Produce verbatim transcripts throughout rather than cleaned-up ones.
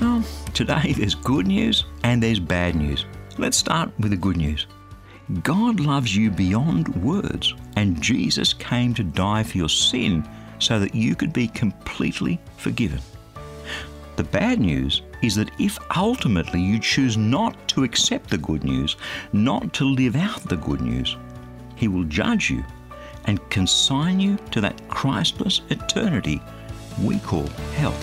Well, today there's good news and there's bad news. Let's start with the good news. God loves you beyond words, and Jesus came to die for your sin so that you could be completely forgiven. The bad news is that if ultimately you choose not to accept the good news, not to live out the good news, He will judge you and consign you to that Christless eternity we call hell.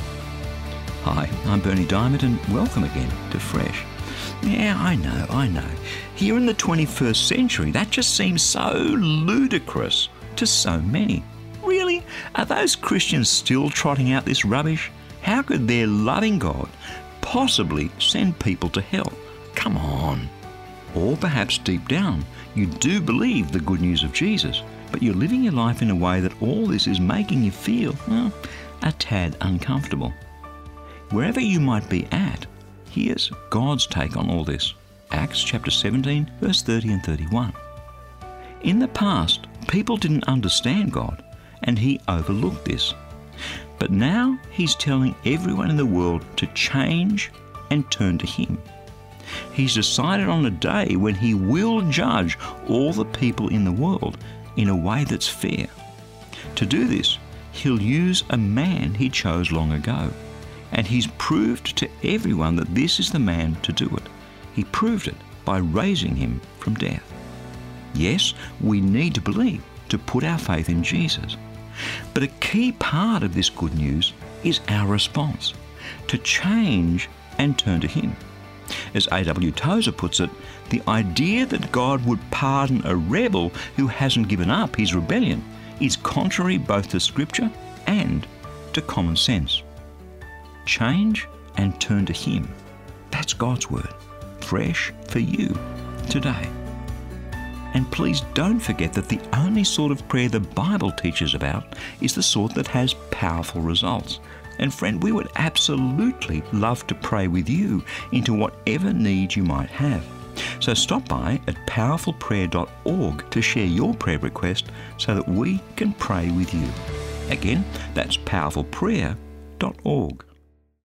Hi, I'm Bernie Diamond, and welcome again to Fresh. Yeah, I know, I know. Here in the twenty-first century, that just seems so ludicrous to so many. Really? Are those Christians still trotting out this rubbish? How could their loving God possibly send people to hell? Come on. Or perhaps deep down, you do believe the good news of Jesus, but you're living your life in a way that all this is making you feel, well, a tad uncomfortable. Wherever you might be at, here's God's take on all this. Acts chapter seventeen, verse thirty and thirty-one. In the past, people didn't understand God, and He overlooked this. But now He's telling everyone in the world to change and turn to Him. He's decided on a day when He will judge all the people in the world in a way that's fair. To do this, He'll use a man He chose long ago. And He's proved to everyone that this is the man to do it. He proved it by raising Him from death. Yes, we need to believe, to put our faith in Jesus. But a key part of this good news is our response, to change and turn to Him. As A W Tozer puts it, the idea that God would pardon a rebel who hasn't given up his rebellion is contrary both to Scripture and to common sense. Change and turn to Him. That's God's word, fresh for you today. And please don't forget that the only sort of prayer the Bible teaches about is the sort that has powerful results. And friend, we would absolutely love to pray with you into whatever need you might have. So stop by at powerful prayer dot org to share your prayer request so that we can pray with you. Again, that's powerful prayer dot org.